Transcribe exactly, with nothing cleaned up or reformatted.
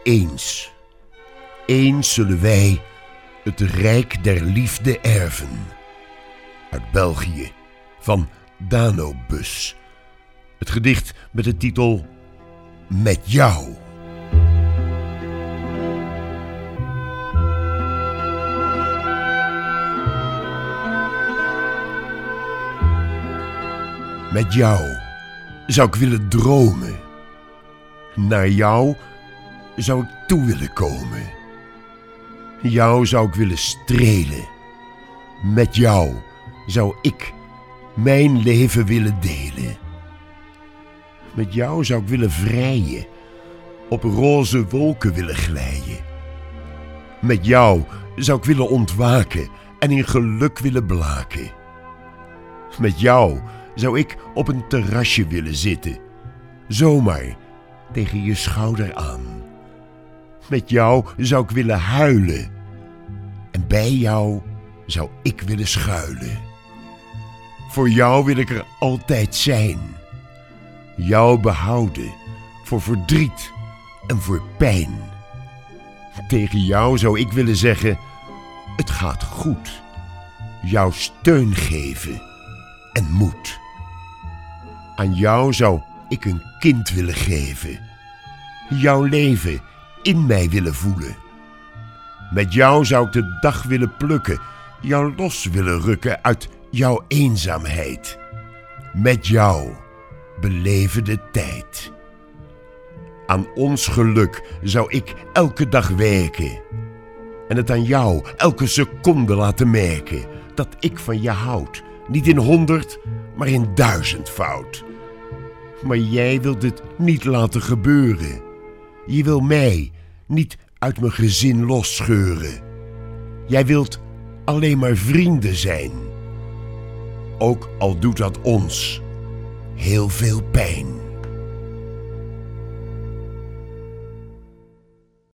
Eens, eens zullen wij het rijk der liefde erven. Uit België, van Dano Bus. Het gedicht met de titel Met jou. Met jou zou ik willen dromen. Naar jou zou ik toe willen komen. Jou zou ik willen strelen. Met jou zou ik mijn leven willen delen. Met jou zou ik willen vrijen, op roze wolken willen glijden. Met jou zou ik willen ontwaken en in geluk willen blaken. Met jou zou ik op een terrasje willen zitten, zomaar tegen je schouder aan. Met jou zou ik willen huilen en bij jou zou ik willen schuilen. Voor jou wil ik er altijd zijn, jou behouden voor verdriet en voor pijn. Tegen jou zou ik willen zeggen, het gaat goed, jou steun geven en moed. Aan jou zou ik een kind willen geven, jouw leven in mij willen voelen. Met jou zou ik de dag willen plukken, jou los willen rukken uit jouw eenzaamheid. Met jou beleven de tijd. Aan ons geluk zou ik elke dag werken en het aan jou elke seconde laten merken dat ik van je houd, niet in honderd, maar in duizendvoud. Maar jij wilt het niet laten gebeuren. Je wil mij niet uit mijn gezin losscheuren. Jij wilt alleen maar vrienden zijn. Ook al doet dat ons heel veel pijn.